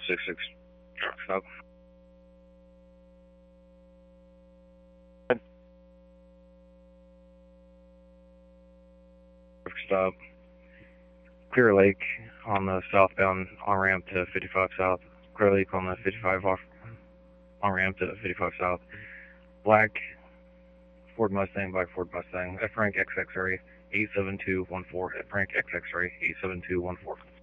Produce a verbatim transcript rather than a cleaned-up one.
six six truck stop. Truck stop. Clear Lake on the southbound on-ramp to fifty-five South. Clear Lake on the fifty-five off on-ramp to fifty-five South. Black Ford Mustang by Ford Mustang. F rank X X-ray eight seven two one four. F rank X X-ray eight seven two one four.